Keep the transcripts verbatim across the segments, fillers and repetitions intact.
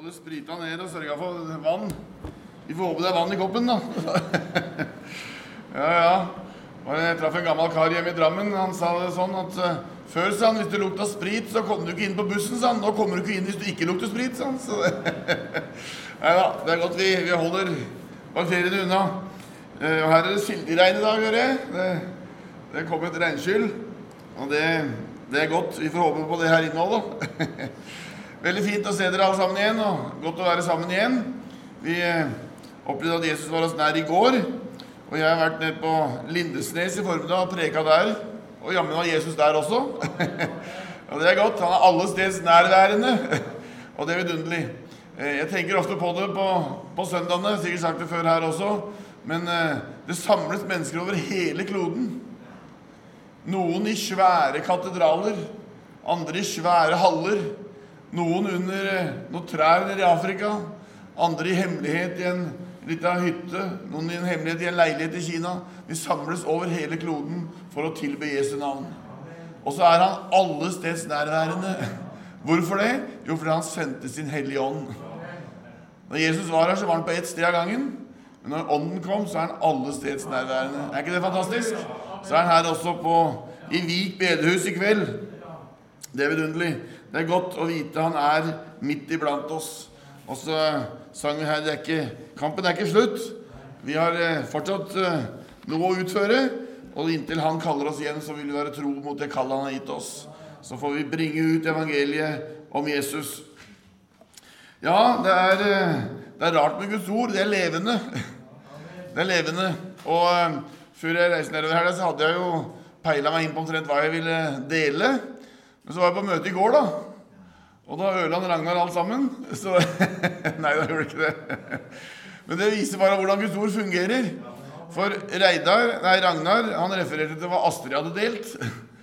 både sprita ned og sørget for vann. Vi får håpe det er vann i koppen da. Ja, ja. Jeg traff en gammel kar hjemme i Drammen. Han sa det sånn at uh, før, sa han, hvis du lukta sprit, så kom du ikke inn på bussen, sa han. Nå kommer du ikke inn hvis du ikke lukter sprit, sa han. Så Neida, det er godt vi, vi holder bakteriene unna. Uh, og her er det silderegn i dag, hører jeg. Det, det kom et regnskyll, og det, det er godt. Vi får håpe på det her inne også, da. Veldig fint å se dere alle sammen igjen, og godt å være sammen igjen. Vi uh, opplevde at Jesus var oss nær i går, og jeg har vært nede på Lindesnes i formiddag og preket der, og jammen var Jesus der også. Og det er godt, han er alle steds nærværende, og det er vidunderlig. Jeg tenker ofte på det på, på søndagene, sikkert sagt det før her også, men det samles mennesker over hele kloden. Noen i svære katedraler, andre i svære haller, noen under noen trær nede i Afrika, andre i hemmelighet i en litt av hytte, noen i en hemmelighet i en leilighet i Kina. Vi samles over hele kloden for å tilbe Jesu navn. Og så er han alle steds nærværende. Hvorfor det? Jo, fordi han sendte sin hellige ånd. Når Jesus var her, så var han på ett sted av gangen. Men når ånden kom, så er han alle steds nærværende. Er ikke det fantastisk? Så er han her også på, i Vik bedehus i kveld. Det er vidunderlig. Det er godt å vite han er midt iblant oss. Og så sang vi her, det er ikke, kampen er ikke slutt. Vi har eh, fortsatt eh, noe å utføre, og inntil han kaller oss igjen, så vil vi være tro mot det kallet han har gitt oss. Så får vi bringe ut evangeliet om Jesus. Ja, det er, eh, det er rart med Guds ord, det er levende. Det er levende. Og eh, før jeg reiste nedover her, så hadde jeg jo peilet meg inn på omtrent hva jeg ville dele. Men så var jeg på møte i går da. Og da ødela han Ragnar alt sammen, så nei, da gjorde det ikke det. Men det viser bare hvordan Guds ord fungerer. For Reidar, nei, Ragnar, han refererte til hva Astrid hadde delt.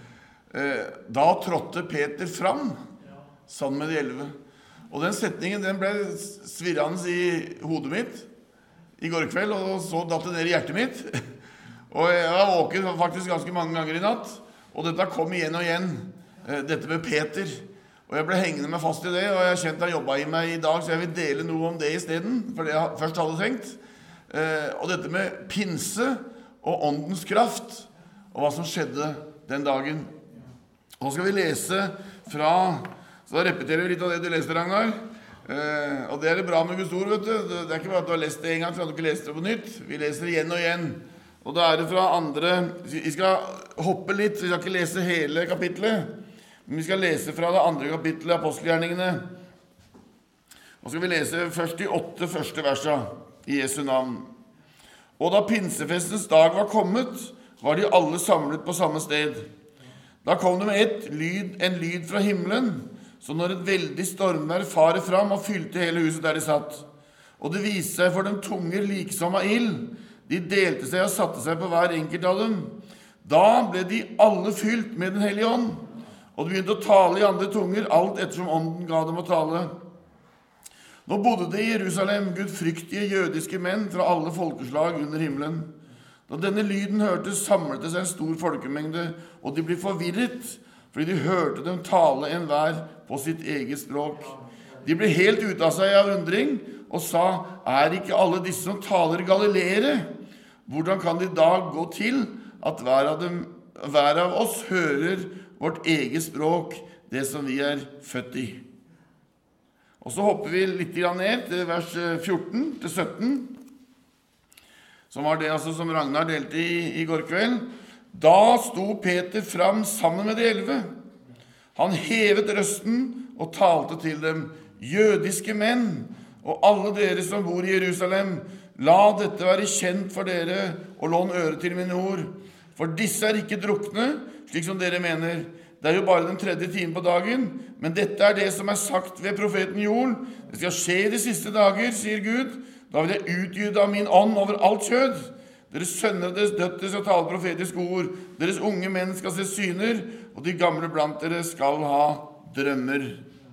Da trådte Peter fram, sammen med de elleve. Og den setningen, den ble svirrende i hodet mitt i går kveld, og så datt det ned i hjertet mitt. Og jeg var våken faktisk ganske mange ganger i natt, og dette kom igjen og igjen, dette med Peter. Og jeg ble hengende meg fast i det, og jeg kjente jeg jobbet i meg i dag, så jeg vil dele noe om det i stedet, for det jeg først hadde tenkt. Eh, og dette med pinse og åndens kraft, og hva som skjedde den dagen. Og nå skal vi lese fra, så da repeterer vi litt av det du leste, Ragnar. Eh, og det er det bra med Guds ord, vet du. Det er ikke bare at du har lest det en gang, for at du ikke leste det på nytt. Vi leser det igjen og igjen. Og da er det fra andre, vi skal hoppe litt, vi skal ikke lese hele kapitlet. Men vi skal lese fra det andre kapittelet av apostelgjerningene. Nå skal vi lese først de åtte første versene i Jesu navn. Og da pinsefestens dag var kommet, var de alle samlet på samme sted. Da kom det med et lyd, en lyd fra himmelen, så når et veldig stormvær farer fram og fylte hele huset der de satt. Og det viste seg for dem tunger liksom av ild. De delte seg og satte seg på hver enkelt av dem. Da ble de alle fylt med den hellige ånd. Og de begynte å tale i andre tunger, alt ettersom ånden ga dem å tale. Nå bodde det i Jerusalem gudfryktige jødiske menn fra alle folkeslag under himmelen. Da denne lyden hørtes, samlet det seg en stor folkemengde, og de ble forvirret, fordi de hørte dem tale enhver på sitt eget språk. De ble helt ut av seg av undring, og sa, er ikke alle disse som taler galileere? Hvordan kan det i dag gå til at hver av, dem, hver av oss hører vårt eget språk, det som vi er født i? Og så hopper vi litt ned til vers fjorten til sytten, som var det altså som Ragnar delte i, i går kveld. Da sto Peter fram sammen med de elleve. Han hevet røsten og talte til dem, jødiske menn, og alle dere som bor i Jerusalem, la dette være kjent for dere, og lån øre til mine ord. For disse er ikke drukne, slik som dere mener. Det er jo bare den tredje timen på dagen, men dette er det som er sagt ved profeten Joel. Det skal skje i de siste dager, sier Gud. Da vil jeg utgyde av min ånd over alt kjød. Deres sønner og deres døtre skal tale profetiske ord. Deres unge menn skal se syner, og de gamle blant dere skal ha drømmer.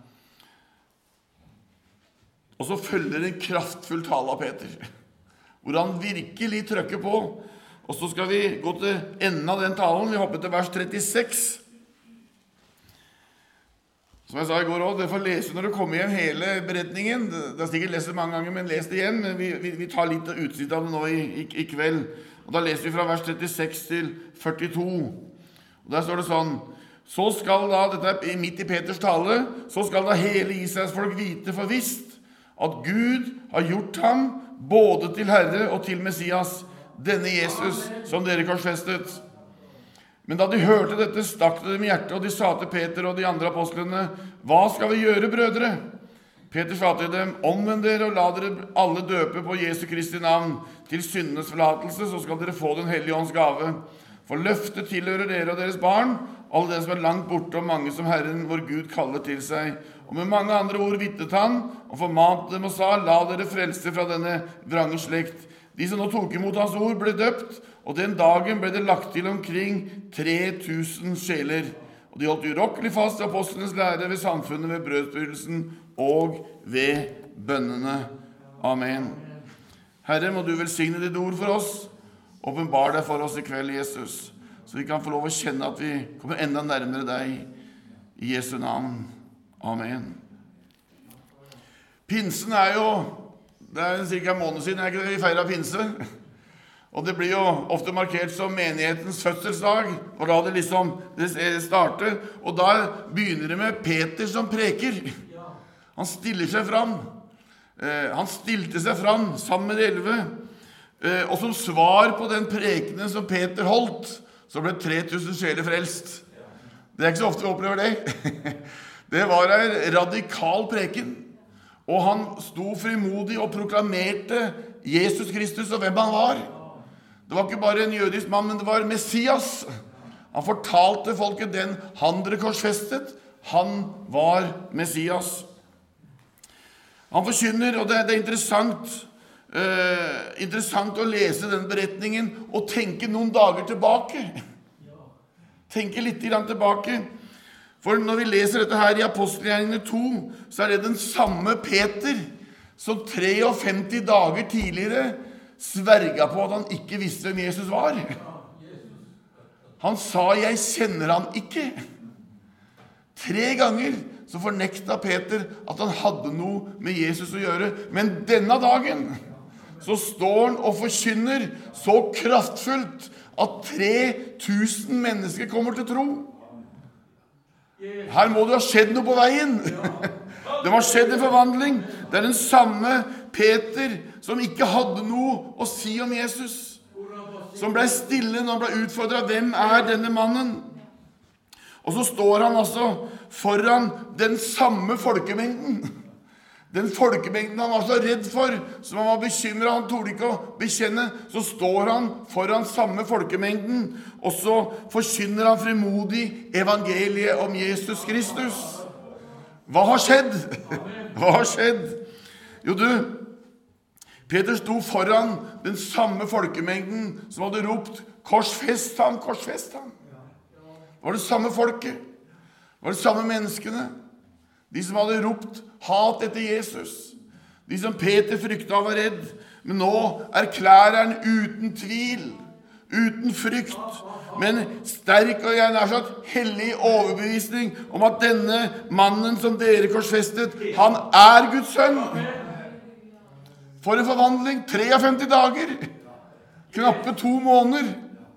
Og så følger en kraftfull tale av Peter, hvor han virkelig trykker på. Og så skal vi gå til enden av den talen. Vi hopper til vers trettiseks. Som jeg sa i går også, det får lese når du kommer igjen hele beretningen. Det er sikkert lest det mange ganger, men les det igjen. Men vi, vi, vi tar litt utsikt av det nå i, i, i kveld. Og da leser vi fra vers trettiseks til førtito. Og der står det sånn: Så skal da, dette er midt i Peters tale, så skal da hele Israels folk vite for visst at Gud har gjort ham både til Herre og til Messias, denne Jesus som dere korsfestet. Men da de hørte dette, stakk det dem i hjertet, og de sa til Peter og de andre apostlene: Hva skal vi gjøre, brødre? Peter sa til dem: Omvend dere og la dere alle døpe på Jesu Kristi navn til syndenes forlatelse, så skal dere få den hellige ånds gave. For løftet tilhører dere og deres barn, alle dere som er langt borte, og mange som Herren vår Gud kaller til seg. Og med mange andre ord vittet han, og formante dem og sa: La dere frelse fra denne vrange slekt. De som nå tok imot hans ord ble døpt, og den dagen ble det lagt til omkring tre tusen sjeler. Og de holdt urokkelig fast til apostlenes lære ved samfunnet, ved brødsbrytelsen og ved bønnene. Amen. Herre, må du velsigne ditt ord for oss. Åpenbar deg for oss i kveld, Jesus, så vi kan få lov å kjenne at vi kommer enda nærmere deg. I Jesu navn. Amen. Pinsen er jo, det er cirka en måned siden, er ikke det vi feiret pinse? Og det blir jo ofte markert som menighetens fødselsdag, og da det liksom det starter, og da begynner det med Peter som preker. Han stiller seg fram. Han stilte seg fram sammen med de elleve. Og som svar på den prekenen som Peter holdt, så ble tre tusen sjeler frelst. Det er ikke så ofte vi opplever det. Det var en radikal preken. Og han sto frimodig og proklamerte Jesus Kristus og hvem han var. Det var ikke bare en jødisk mann, men det var Messias. Han fortalte folket den han dere korsfestet. Han var Messias. Han forkynner, og det er, det er interessant, eh, interessant å lese den beretningen og tenke noen dager tilbake. Tenke litt grann tilbake. For når vi leser dette her i Apostelgjerningene to, så er det den samme Peter som femtitre dager tidligere sverga på at han ikke visste hvem Jesus var. Han sa: jeg kjenner han ikke. Tre ganger så fornekta Peter at han hadde noe med Jesus å gjøre. Men denne dagen så står han og forkynner så kraftfullt at tre tusen mennesker kommer til tro. Her må det ha skjedd noe på veien. Det har skjedd en forvandling. Det er den samme Peter som ikke hadde noe å si om Jesus, som ble stille når han ble utfordret: hvem er denne mannen? Og så står han altså foran den samme folkemengden. Den folkemengden han var så redd for, som han var bekymret, han torde ikke å bekjenne, så står han foran samme folkemengden, og så forkynner han frimodig evangeliet om Jesus Kristus. Hva har skjedd? Hva har skjedd? Jo du, Peter sto foran den samme folkemengden som hadde ropt: korsfest ham, korsfest ham. Det var det samme folket. Det var de samme menneskene. De som hadde ropt hat etter Jesus. De som Peter frykta og var redd. Men nå erklærer han uten tvil, uten frykt, men sterk og gjerne er sånn hellig overbevisning om at denne mannen som dere korsfestet, han er Guds sønn. For en forvandling. femtitre dager. Knappe to måneder.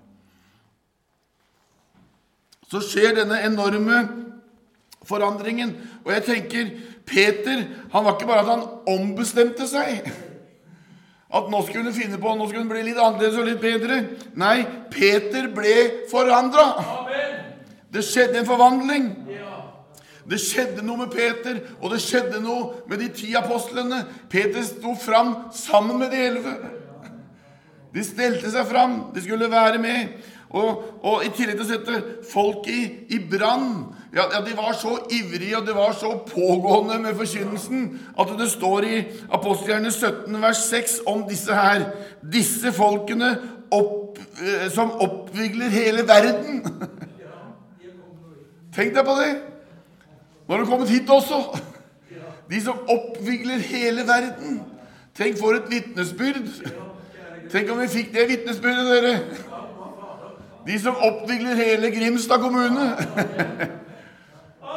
Så skjer denne enorme forandringen. Og jeg tenker, Peter, han var ikke bare at han ombestemte seg, at nå skulle han finne på, nå skulle han bli litt annerledes og litt bedre. Nei, Peter ble forandret. Det skjedde en forvandling. Det skjedde noe med Peter, og det skjedde noe med de ti apostlene. Peter sto fram sammen med de elleve. De stelte seg fram, de skulle være med. Og, og i tillegg til å sette folk i, i brann, ja, ja, de var så ivrige, og det var så pågående med forkynnelsen, at det står i Apostelgjerningene sytten, vers seks, om disse her. Disse folkene opp, eh, som oppvigler hele verden. Tenk deg på det. Nå har du kommet hit også. De som oppvigler hele verden. Tenk for et vittnesbyrd. Tenk om vi fikk det vittnesbyrdet, dere. De som oppvigler hele Grimstad kommune.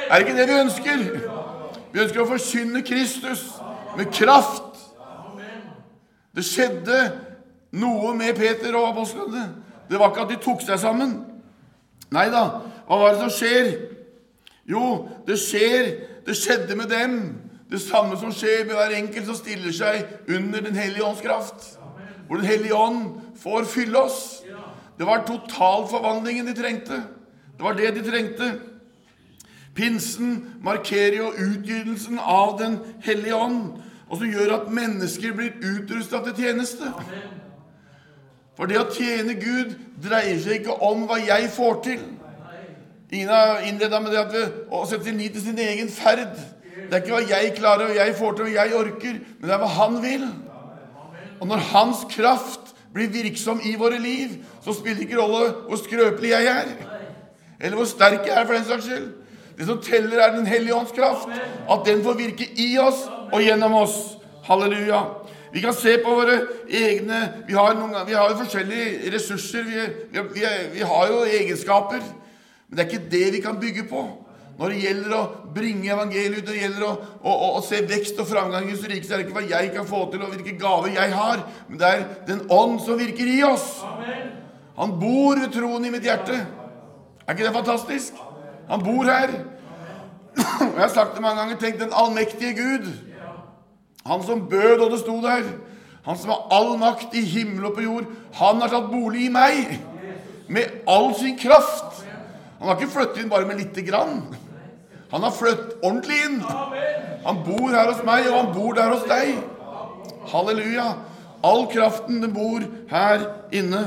Er det ikke det vi ønsker? Vi ønsker å forkynne Kristus med kraft. Det skjedde noe med Peter og apostlene. Det var ikke at de tok seg sammen. Neida, hva var det som skjer? Jo, det skjer, det skjedde med dem. Det samme som skjer med hver enkelt som stiller seg under den hellige ånds kraft. Hvor den hellige ånd får fylle oss. Det var total forvandlingen de trengte. Det var det de trengte. Pinsen markerer jo utgytelsen av den hellige ånd, og som gjør at mennesker blir utrustet til tjeneste. For det å tjene Gud dreier seg ikke om hva jeg får til. Ingen har innledet med det at vi, å sette sin lit til sin egen ferd. Det er ikke hva jeg klarer, og jeg får til, og jeg orker, men det er hva han vil. Og når hans kraft blir virksom i våre liv, så spiller det ikke rolle hvor skrøpelig jeg er, eller hvor sterk jeg er for den slags skyld. Det som teller er den hellige ånds kraft, at den får virke i oss og gjennom oss. Halleluja. Vi kan se på våre egne, vi har, noen, vi har jo forskjellige ressurser, vi, vi, vi, vi har jo egenskaper, men det er ikke det vi kan bygge på. Når det gjelder å bringe evangeliet ut, når det gjelder å, å, å, å se vekst og framgang i Guds rike, så er det ikke hva jeg kan få til og hvilke gaver jeg har, men det er den ånd som virker i oss. Han bor ved troen i mitt hjerte. Er ikke det fantastisk? Han bor her. Og jeg har sagt det mange ganger, tenk den allmektige Gud. Han som bød og det sto der. Han som har all makt i himmel og på jord. Han har tatt bolig i meg med all sin kraft. Han har ikke flyttet inn bare med litt grann. Han har flyttet ordentlig inn. Han bor her hos meg, og han bor der hos deg. Halleluja. All kraften den bor her inne.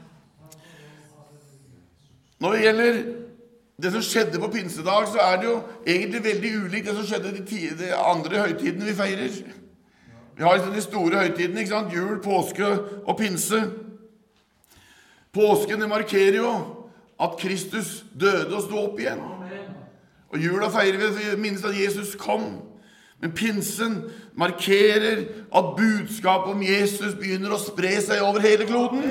Når det gjelder det som skjedde på pinsedag, så er det jo egentlig veldig ulikt det som skjedde de, ti, de andre høytidene vi feirer. Vi har liksom de store høytidene, ikke sant? Jul, påske og pinse. Påsken det markerer jo at Kristus døde og stod opp igjen. Og jula feirer vi, vi minnes at Jesus kom. Men pinsen markerer at budskapet om Jesus begynner å spre seg over hele kloden.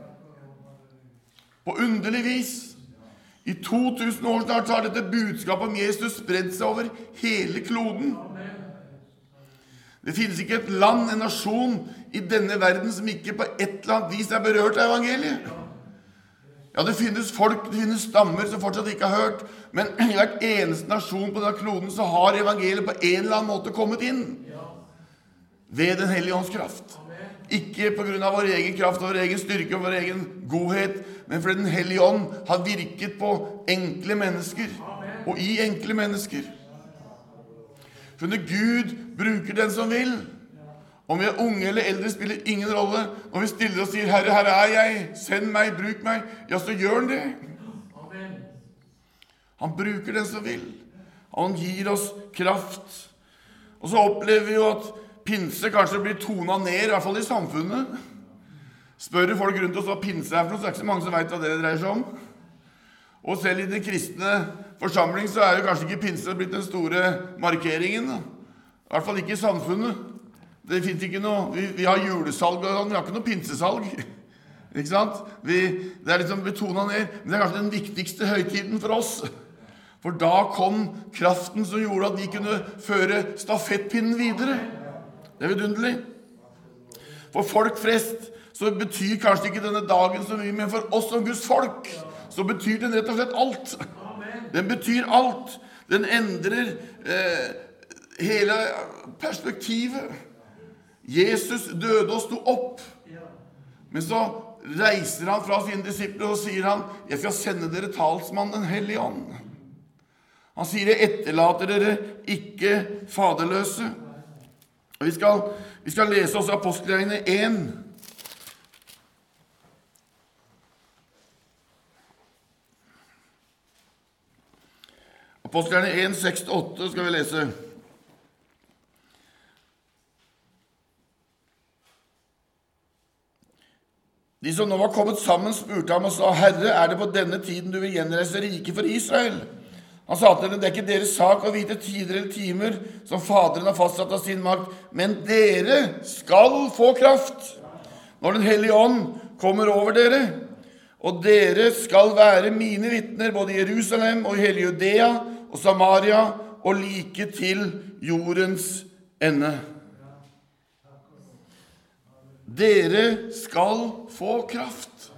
På underlig vis. I to tusen år snart har dette budskapet om Jesus spredt seg over hele kloden. Det finnes ikke et land, en nasjon i denne verden som ikke på et eller annet vis er berørt av evangeliet. Ja, det finnes folk, det finnes stammer som fortsatt ikke har hørt, men i hvert eneste nasjon på denne kloden så har evangeliet på en eller annen måte kommet inn ved den hellige ånds kraft. Ikke på grunn av vår egen kraft, vår egen styrke og vår egen godhet, men fordi den hellige ånd har virket på enkle mennesker og i enkle mennesker. For når Gud bruker den som vil, om vi er unge eller eldre spiller ingen rolle, når vi stiller og sier, Herre, Herre er jeg, send meg, bruk meg, ja, så gjør han det. Han bruker den som vil. Han gir oss kraft. Og så opplever vi jo at pinse kanskje blir tonet ned, i hvert fall i samfunnet. Spør folk rundt oss hva pinse er for noe, så er det ikke så mange som vet hva det dreier seg om. Og selv i den kristne forsamling så er jo kanskje ikke pinse blitt den store markeringen. I hvert fall ikke i samfunnet. Det finnes ikke noe, vi, vi har julesalg og sånn, vi har ikke noe pinsesalg. Ikke sant? Vi, det er liksom betonet ned, men det er kanskje den viktigste høytiden for oss. For da kom kraften som gjorde at vi kunne føre stafettpinnen videre. Det er vidunderlig. For folk flest så betyr kanskje ikke denne dagen så mye, men for oss som Guds folk, så betyr den rett og slett alt. Den betyr alt. Den endrer eh, hele perspektivet. Jesus døde og sto opp. Men så reiser han fra sine disipler og sier han, jeg skal sende dere talsmann den hellige ånd. Han sier, jeg etterlater dere ikke faderløse. Og vi skal, vi skal lese oss Apostelgjerningene én. Apostelgjerningene én, seks til åtte skal vi lese. De som nå var kommet sammen spurte ham og sa, Herre, er det på denne tiden du vil gjenreise riket for Israel? Han sa til dem, det er ikke deres sak å vite tider eller timer som Faderen har fastsatt av sin makt, men dere skal få kraft når den hellige ånd kommer over dere, og dere skal være mine vittner både i Jerusalem og i hele Judea og Samaria og like til jordens ende. Dere skal få kraft.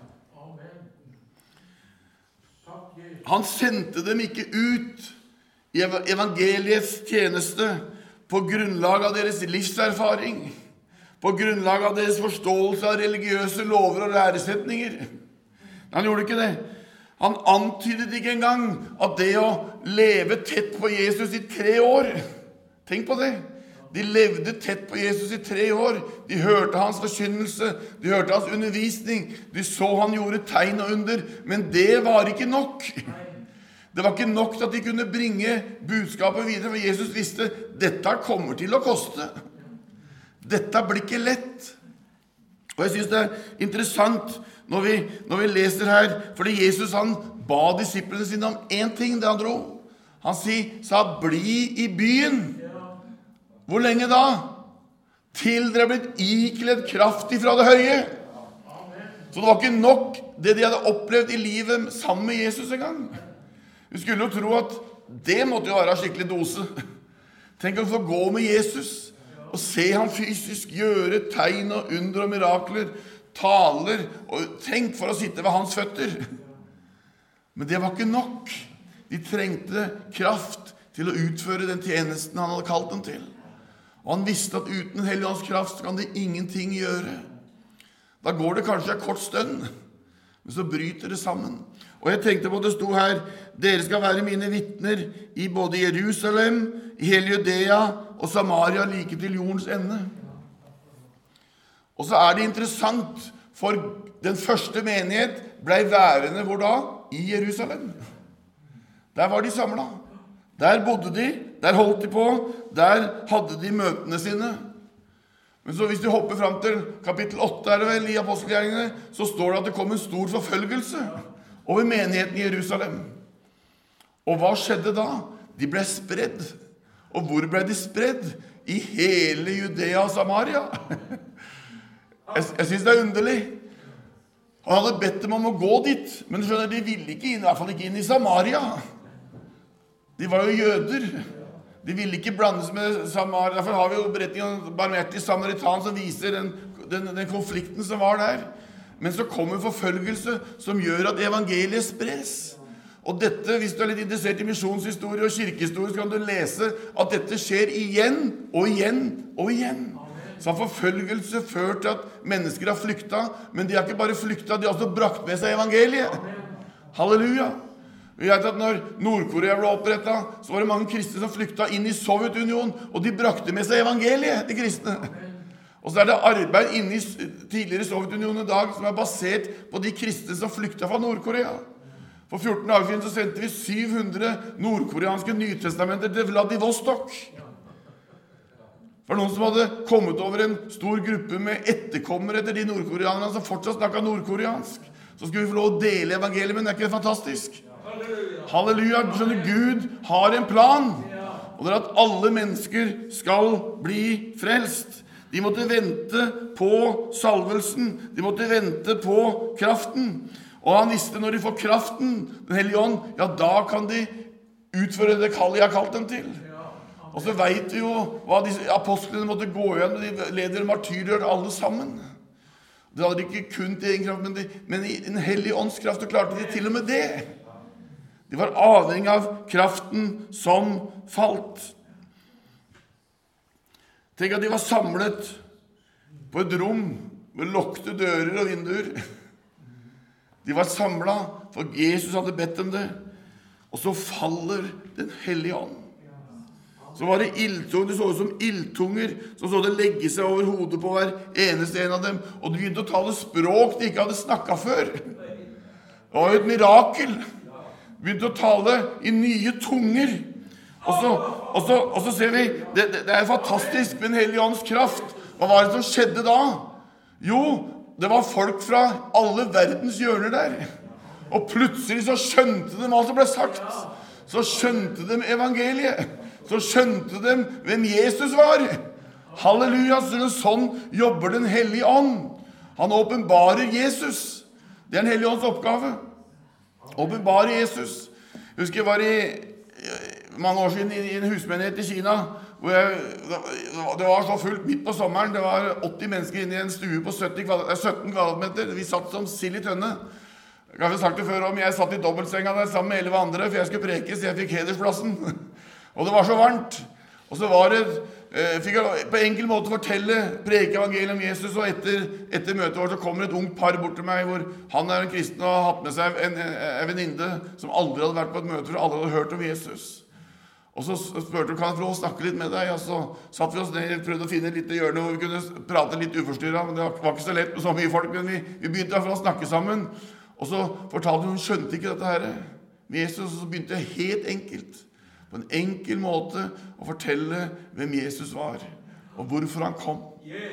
Han sendte dem ikke ut i evangeliets tjeneste på grunnlag av deres livserfaring, på grunnlag av deres forståelse av religiøse lover og læresetninger. Han gjorde ikke det. Han antydet ikke engang at det å leve tett på Jesus i tre år, tenk på det, de levde tett på Jesus i tre år, de hørte hans forkynnelse, de hørte hans undervisning, de så han gjorde tegn og under, men det var ikke nok. Det var ikke nok til at de kunne bringe budskapet videre, for Jesus visste, dette kommer til å koste. Dette blir ikke lett. Og jeg synes det er interessant når vi, når vi leser her, fordi Jesus han ba disiplene sine om en ting da han dro. Han sa, bli i byen. Hvor lenge da? Til dere er blitt ikledd kraft ifra det høye. Så det var ikke nok det de hadde opplevd i livet sammen med Jesus en gang. Du skulle jo tro at det måtte jo være skikkelig dose. Tenk å få gå med Jesus og se han fysisk gjøre tegn og under og mirakler, taler, og tenk for å sitte ved hans føtter. Men det var ikke nok. De trengte kraft til å utføre den tjenesten han hadde kalt dem til. Og han visste at uten Helligåndens kraft kan de ingenting gjøre. Da går det kanskje en kort stund, men så bryter det sammen. Og jeg tenkte på det sto her, dere skal være mine vittner i både Jerusalem, i hele Judea og Samaria like til jordens ende. Og så er det interessant, for den første menighet ble værende hvor da? I Jerusalem. Der var de samlet. Der bodde de, der holdt de på, der hadde de møtene sine. Men så hvis du hopper frem til kapittel åtte er det vel i apostelgjerningene, så står det at det kom en stor forfølgelse over menigheten i Jerusalem. Og hva skjedde da? De ble spredd. Og hvor ble de spredd? I hele Judea og Samaria. Jeg, jeg synes det er underlig. Han hadde bedt dem om å gå dit, men skjønner, de ville ikke inn, i hvert fall ikke inn i Samaria. De var jo jøder. De ville ikke blandes med Samaria. Derfor har vi jo beretningen om barmhjertig samaritan som viser den, den, den konflikten som var der. Men så kommer forfølgelse som gjør at evangeliet spres. Og dette, hvis du er litt interessert i misjonshistorie og kirkehistorie, så kan du lese at dette skjer igjen og igjen og igjen. Så har forfølgelse ført til at mennesker har flyktet, men de har ikke bare flyktet, de har også brakt med seg evangeliet. Halleluja! Vi vet at når Nord-Korea ble opprettet, så var det mange kristne som flyktet inn i Sovjetunionen, og de brakte med seg evangeliet, de kristne. Og så er det arbeid inne i tidligere Sovjetunionen i dag som er basert på de kristne som flyktet fra Nord-Korea. For fjorten dager siden så sendte vi syv hundre nordkoreanske nytestamenter til Vladivostok. For noen som hadde kommet over en stor gruppe med etterkommere etter de nordkoreanerne som fortsatt snakket nordkoreansk. Så skulle vi få lov å dele evangeliet, men det er ikke fantastisk? Halleluja, skjønner, Gud har en plan. Og det er at alle mennesker skal bli frelst. De måtte vente på salvelsen. De måtte vente på kraften. Og han visste når de får kraften, den hellige ånd, ja, da kan de utføre det kallet jeg har kalt dem til. Og så vet vi jo hva disse apostlene måtte gå igjen, de leder martyrer alle sammen. Det hadde ikke kun til egen kraft, men, de, men i en hellig åndskraft, og klarte de til og med det. De var avhengig av kraften som falt. Tenk at de var samlet på et rom med lukkede dører og vinduer. De var samlet, for Jesus hadde bedt dem det. Og så faller den hellige ånd. Så var det ildtunger, det så ut som ildtunger, som så det legge seg over hodet på hver eneste en av dem. Og de begynte å tale språk de ikke hadde snakket før. Det var jo et mirakel. De begynte å tale i nye tunger. Og så, og så, og så ser vi, det, det er fantastisk med den hellige ånds kraft. Hva var det som skjedde da? Jo, det var folk fra alle verdens hjørner der. Og plutselig så skjønte de hva som ble sagt. Så skjønte de evangeliet. Så skjønte de hvem Jesus var. Halleluja, sånn jobber den hellige ånd. Han åpenbarer Jesus. Det er den hellige ånds oppgave. Åpenbarer Jesus. Jeg husker jeg var i, mange år siden i en husmenighet i Kina, hvor jeg, det var så fullt midt på sommeren. Det var åtti mennesker inne i en stue på sytten kvadratmeter. Vi satt som sild i tønne. Jeg har sagt det før om, jeg satt i dobbeltsenga der sammen med elleve andre, for jeg skulle preke, så jeg fikk hedersplassen. Og det var så varmt. Og så var det, fikk jeg på enkel måte fortelle, preke evangeliet om Jesus, og etter, etter møtet vårt så kommer et ungt par bort til meg, hvor han er en kristen og har hatt med seg en, en venninne som aldri hadde vært på et møte, for alle hadde hørt om Jesus. Og så spurte hun, kan jeg få lov å snakke litt med deg? Og så satt vi oss ned og prøvde å finne et lite hjørne hvor vi kunne prate litt uforstyrret, men det var ikke så lett med så mye folk, men vi, vi begynte i hvert fall å snakke sammen. Og så fortalte hun, hun skjønte ikke dette her med Jesus, og så begynte jeg helt enkelt, på en enkel måte, å fortelle hvem Jesus var, og hvorfor han kom.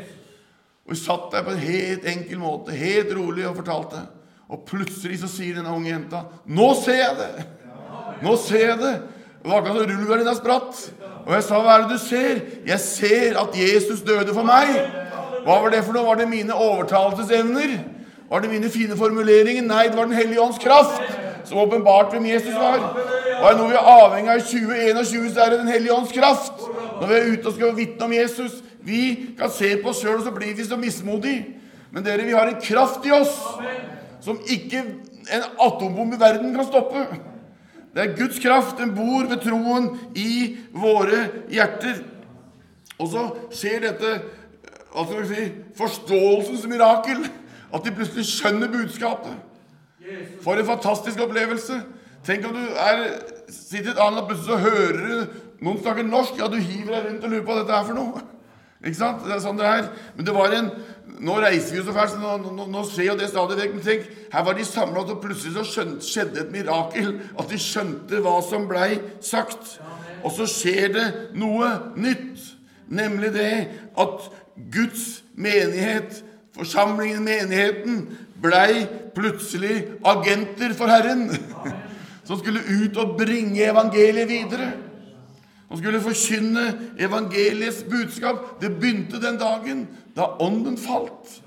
Og vi satt der på en helt enkel måte, helt rolig og fortalte. Og plutselig så sier denne unge jenta, nå ser jeg det! Nå ser jeg det! Det var akkurat så rullegardina spratt. Og jeg sa, hva er det du ser? Jeg ser at Jesus døde for meg. Hva var det for noe? Var det mine overtalelsesevner? Var det mine fine formuleringer? Nei, det var den hellige ånds kraft som åpenbart hvem Jesus var. Og når vi er avhengig av tjue enogtjue, så er det den hellige ånds kraft. Når vi er ute og skal vitne om Jesus, vi kan se på oss selv, og så blir vi så mismodige. Men dere, vi har en kraft i oss som ikke en atombombe i verden kan stoppe. Det er Guds kraft, den bor ved troen i våre hjerter. Og så skjer dette, hva skal vi si, forståelsens mirakel, at de plutselig skjønner budskapet. For en fantastisk opplevelse. Tenk om du er, sitter et annet, og plutselig så hører du noen snakker norsk, ja, du hiver deg rundt og lurer på hva dette er for noe. Ikke sant? Det er sånn det er. Men det var en, nå reiser vi jo så fælt, så nå, nå, nå skjer jo det stadig vekk, men tenk, her var de samlet, og plutselig så skjønte, skjedde et mirakel, at de skjønte hva som ble sagt. Og så skjer det noe nytt, nemlig det at Guds menighet, forsamlingen, menigheten, ble plutselig agenter for Herren, som skulle ut og bringe evangeliet videre. Han skulle forkynne evangeliets budskap. Det begynte den dagen da ånden falt.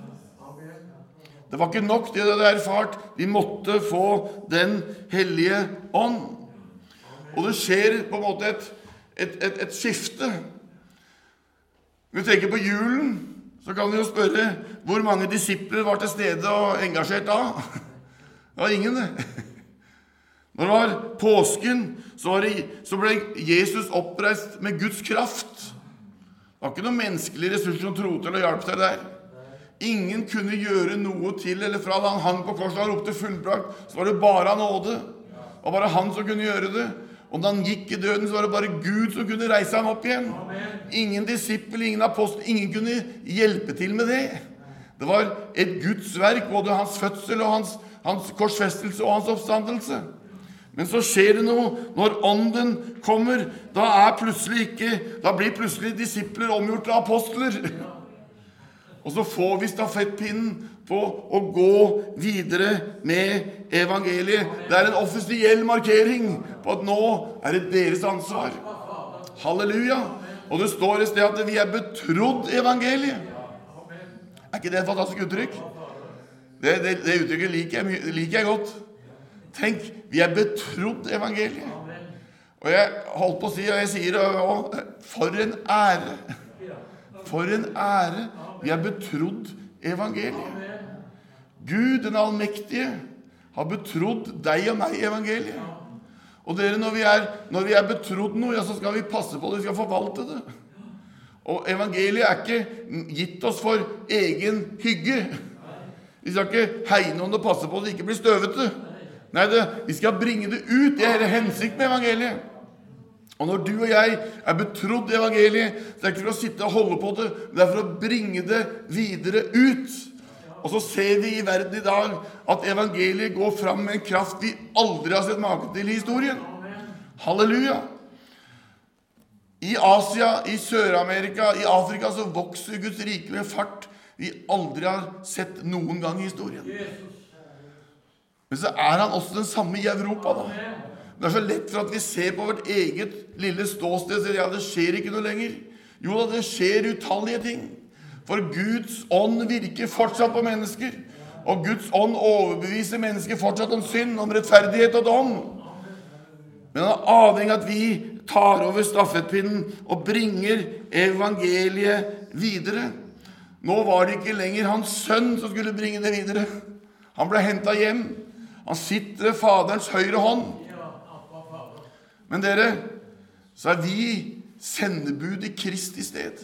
Det var ikke nok det de hadde erfart. Vi måtte få den hellige ånd. Og det skjer på en måte et, et, et, et skifte. Når vi tenker på julen, så kan vi jo spørre hvor mange disipler var til stede og engasjert da. Det var ingen det. Når det var påsken, så, var det, så ble Jesus oppreist med Guds kraft. Det var ikke noen menneskelige ressurser som tro til å hjelpe til der. Ingen kunne gjøre noe til eller fra da han hang på korset og ropte fullbrakt, så var det bare nåde. Det var bare han som kunne gjøre det. Og da han gikk i døden, så var det bare Gud som kunne reise ham opp igjen. Ingen disippel, ingen apostel, ingen kunne hjelpe til med det. Det var et Guds verk, både hans fødsel og hans, hans korsfestelse og hans oppstandelse. Men så skjer det noe når ånden kommer. Da, er plutselig ikke, da blir plutselig disipler omgjort til apostler. Og så får vi stafettpinnen på å gå videre med evangeliet. Det er en offisiell markering på at nå er det deres ansvar. Halleluja! Og det står i sted at vi er betrodd evangeliet. Er ikke det et fantastisk uttrykk? Det, det, det uttrykket liker jeg, liker jeg godt. Tenk, vi er betrodd evangeliet. Og jeg holdt på å si, og jeg sier det også, for en ære. For en ære. Vi er betrodd evangeliet. Gud, den allmektige, har betrodd deg og meg evangeliet. Og dere, når vi er, når vi er betrodd noe, ja, så skal vi passe på det, vi skal forvalte det. Og evangeliet er ikke gitt oss for egen hygge. Vi skal ikke hegne om det, passe på det, ikke bli støvete. Nei, det, vi skal bringe det ut. Det er hele hensikt med evangeliet. Og når du og jeg er betrodd evangeliet, det er ikke for å sitte og holde på det, det er for å bringe det videre ut. Og så ser vi i verden i dag at evangeliet går fram med en kraft vi aldri har sett maken til i historien. Halleluja! I Asia, i Sør-Amerika, i Afrika så vokser Guds rike med fart vi aldri har sett noen gang i historien. Men så er han også den samme i Europa da. Det er så lett for at vi ser på vårt eget lille ståsted og sier, ja, det skjer ikke noe lenger. Jo da, det skjer utallige ting. For Guds ånd virker fortsatt på mennesker. Og Guds ånd overbeviser mennesker fortsatt om synd, om rettferdighet og dom. Men han er avhengig av at vi tar over stafettpinnen og bringer evangeliet videre. Nå var det ikke lenger hans sønn som skulle bringe det videre. Han ble hentet hjem. Han sitter ved faderens høyre hånd. Men dere, så er vi sendebud i Kristi sted.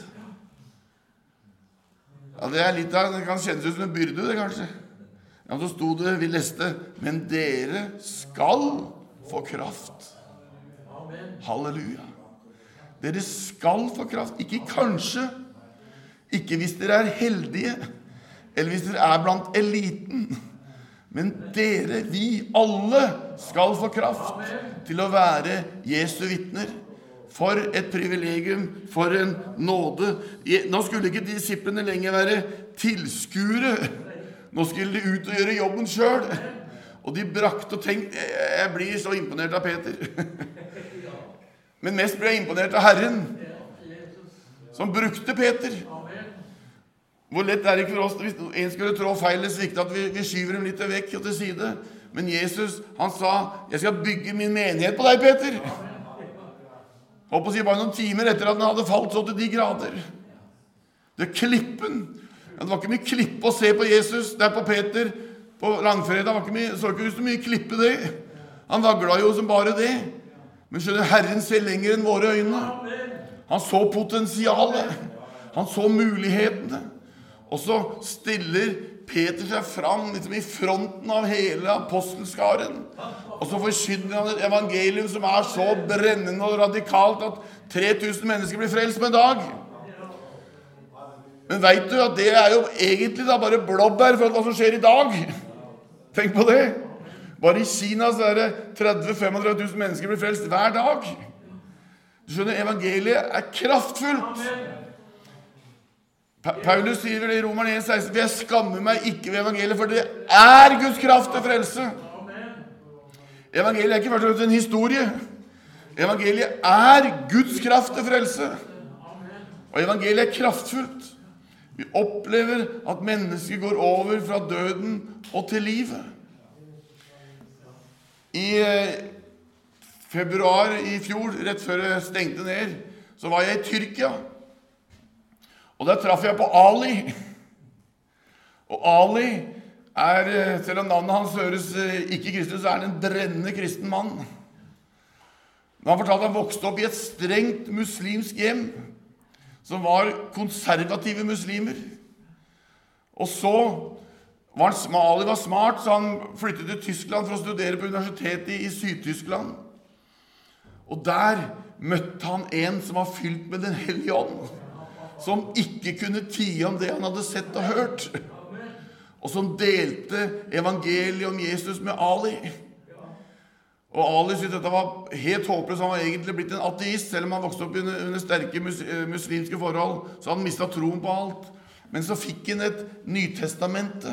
Ja, det er litt av, det kan kjennes ut som en byrde, det kanskje. Ja, så stod det, vi leste, men dere skal få kraft. Halleluja. Dere skal få kraft, ikke kanskje, ikke hvis dere er heldige, eller hvis dere er blant eliten, men dere, vi alle skal få kraft til å være Jesu vitner. For et privilegium, for en nåde. Nå skulle ikke disiplene lenger være tilskuere. Nå skulle de ut og gjøre jobben selv. Og de brakte og tenkte, jeg blir så imponert av Peter. Men mest ble jeg imponert av Herren, som brukte Peter. Hvor lett er det ikke for oss, hvis en skulle trå feil eller svikte, at vi, vi skyver dem litt vekk og til side. Men Jesus, han sa, jeg skal bygge min menighet på deg, Peter. Håper å si bare noen timer etter at den hadde falt så til de grader. Det er klippen. Det var ikke mye klippe å se på Jesus, der på Peter, på langfredag. Det var ikke mye, så ikke ut så mye klippe det. Han vaglet jo som bare det. Men skjønner, Herren ser lenger enn våre øyne. Han så potensialet. Han så mulighetene. Og så stiller Peter seg fram liksom i fronten av hele apostelskaren. Og så forkynner han et evangelium som er så brennende og radikalt at tre tusen mennesker blir frelst på en dag. Men vet du at det er jo egentlig da bare blåbær for hva som skjer i dag? Tenk på det. Bare i Kina så er det tretti til trettifem tusen mennesker blir frelst hver dag. Du skjønner, evangeliet er kraftfullt. Paulus sier vel i Romerne en seksten, for jeg skammer meg ikke ved evangeliet, for det er Guds kraft til frelse. Evangeliet er ikke først og fremst en historie. Evangeliet er Guds kraft til frelse. Og evangeliet er kraftfullt. Vi opplever at mennesker går over fra døden og til livet. I februar i fjor, rett før jeg stengte ned, så var jeg i Tyrkia. Og der traff jeg på Ali. Og Ali er, selv om navnet hans høres ikke kristus, så er han en brennende kristen mann. Når han fortalte at han vokste opp i et strengt muslimsk hjem, som var konservative muslimer. Og så var han, Ali var smart, så han flyttet til Tyskland for å studere på universitetet i Syd-Tyskland. Og der møtte han en som var fylt med den hellige ånd, som ikke kunne tie om det han hadde sett og hørt, og som delte evangeliet om Jesus med Ali. Og Ali syntes dette var helt håpløst. Han var egentlig blitt en ateist, selv om han vokste opp under, under sterke mus, muslimske forhold, så han mistet troen på alt. Men så fikk han et Nytestamente,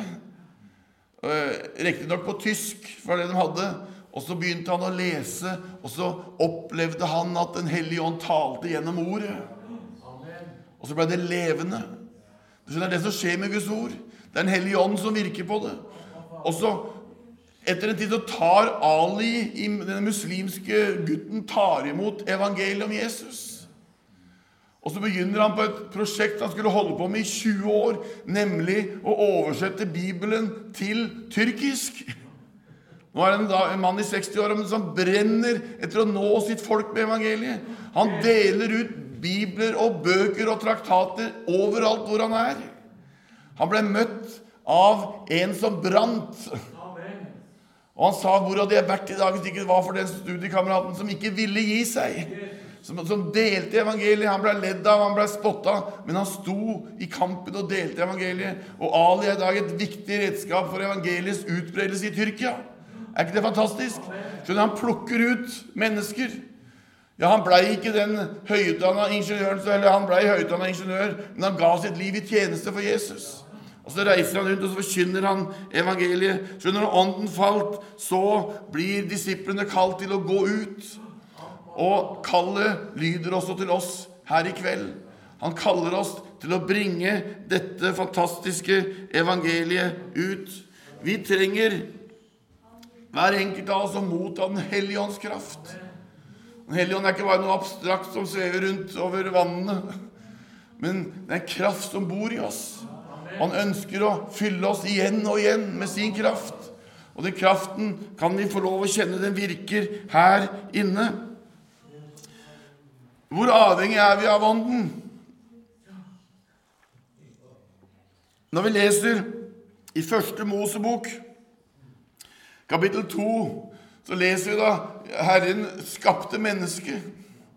riktig nok på tysk, for det de hadde, og så begynte han å lese, og så opplevde han at den hellige ånd talte gjennom ordet. Og så ble det levende. Du skjønner, det som skjer med Guds ord. Det er en hellige ånd som virker på det. Og så, etter en tid, så tar Ali, den muslimske gutten, tar imot evangeliet om Jesus. Og så begynner han på et prosjekt han skulle holde på med i tjue år, nemlig å oversette Bibelen til tyrkisk. Nå er det en, da, en mann i seksti-årene som brenner etter å nå sitt folk med evangeliet. Han deler ut bibler og bøker og traktater overalt hvor han er. Han ble møtt av en som brant. Og han sa, hvor hadde jeg vært i dag hvis ikke det var for den studiekameraten som ikke ville gi seg. Som, som delte evangeliet. Han ble ledd av, han ble spottet, men han sto i kampen og delte evangeliet. Og Ali er i dag et viktig redskap for evangeliets utbredelse i Tyrkia. Er ikke det fantastisk? Skjønner, han plukker ut mennesker. Ja, han ble ikke den høyutdannet ingeniøren, eller han ble høyutdannet ingeniør, men han ga sitt liv i tjeneste for Jesus. Og så reiser han rundt, og så forkynner han evangeliet. Så når ånden falt, så blir disiplene kalt til å gå ut. Og kallet lyder også til oss her i kveld. Han kaller oss til å bringe dette fantastiske evangeliet ut. Vi trenger hver enkelt av oss å motta den hellige ånds kraft. Den hellige ånd er ikke bare noe abstrakt som svever rundt over vannene, men det er en kraft som bor i oss. Han ønsker å fylle oss igjen og igjen med sin kraft. Og den kraften kan vi få lov å kjenne, den virker her inne. Hvor avhengig er vi av ånden? Når vi leser i første Mosebok, kapittel to, så leser vi da Herren skapte mennesket.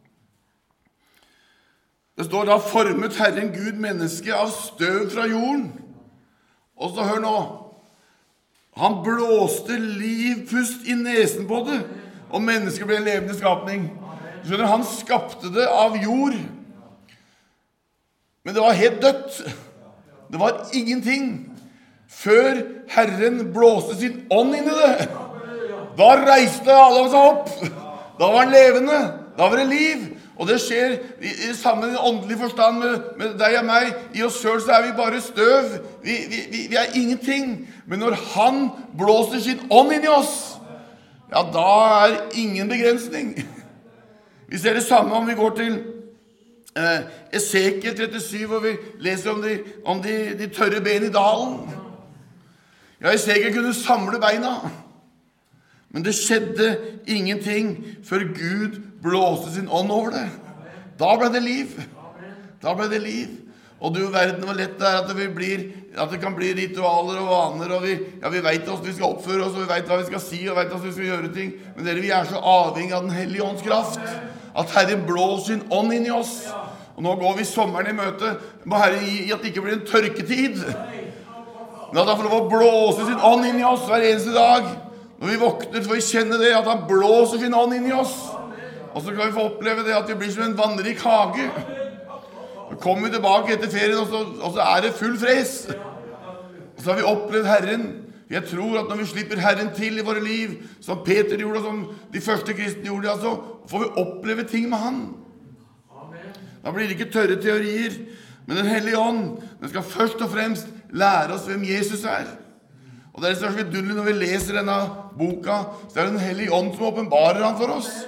Det står da formet Herren Gud mennesket av støv fra jorden. Og så hør nå, han blåste livpust i nesen på det, og mennesket ble en levende skapning. Du skjønner, han skapte det av jord, men det var helt dødt. Det var ingenting før Herren blåste sin ånd inn i det. Da reiste Adam seg opp. Da var han levende. Da var det liv. Og det skjer i, i samme åndelig forstand med, med deg og meg. I oss selv så er vi bare støv. Vi, vi, vi, vi er ingenting. Men når han blåser sin ånd inn i oss, ja, da er ingen begrensning. Vi ser det samme om vi går til eh, Esekiel trettisju, hvor vi leser om de, om de, de tørre ben i dalen. Ja, Esekiel kunne samle beina. Men det skjedde ingenting før Gud blåste sin ånd over det. Da ble det liv. Da ble det liv. Og du, verden, hvor lett det er at det, blir, at det kan bli ritualer og vaner, og vi, ja, vi vet hvordan vi skal oppføre oss, og vi vet hva vi skal si, og vet hvordan vi skal gjøre ting. Men dere, vi er så avhengig av den hellige ånds kraft, at Herren blåser sin ånd inn i oss. Og nå går vi sommeren i møte, må Herren gi at det ikke blir en tørketid. Men at han får lov å blåse sin ånd inn i oss hver eneste dag. Når vi våkner, så får vi kjenne det, at han blåser sin ånd inn i oss. Og så kan vi få oppleve det, at vi blir som en vannrik hage. Så kommer vi tilbake etter ferien, og så, og så er det full fres. Og så har vi opplevd Herren. Jeg tror at når vi slipper Herren til i våre liv, som Peter gjorde, og som de første kristne gjorde, altså, får vi oppleve ting med han. Da blir det ikke tørre teorier, men den hellige ånd, den skal først og fremst lære oss hvem Jesus er. Og det er så vidunderlig når vi leser denne boka, så er det den hellige ånd som åpenbarer han for oss.